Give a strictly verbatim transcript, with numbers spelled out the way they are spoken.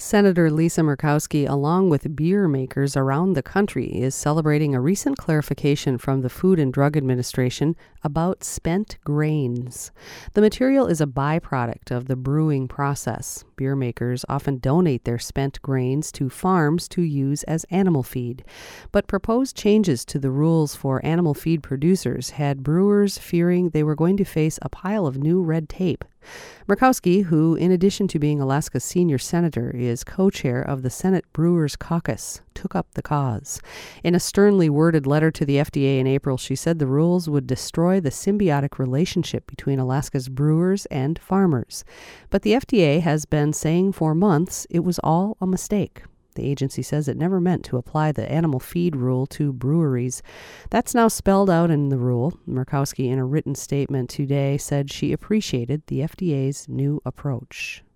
Senator Lisa Murkowski, along with beer makers around the country, is celebrating a recent clarification from the Food and Drug Administration about spent grains. The material is a byproduct of the brewing process. Beer makers often donate their spent grains to farms to use as animal feed. But proposed changes to the rules for animal feed producers had brewers fearing they were going to face a pile of new red tape. Murkowski, who, in addition to being Alaska's senior senator, is co-chair of the Senate Brewers Caucus, took up the cause. In a sternly worded letter to the F D A in April, she said the rules would destroy the symbiotic relationship between Alaska's brewers and farmers. But the F D A has been saying for months it was all a mistake. The agency says it never meant to apply the animal feed rule to breweries. That's now spelled out in the rule. Murkowski, in a written statement today, said she appreciated the F D A's new approach.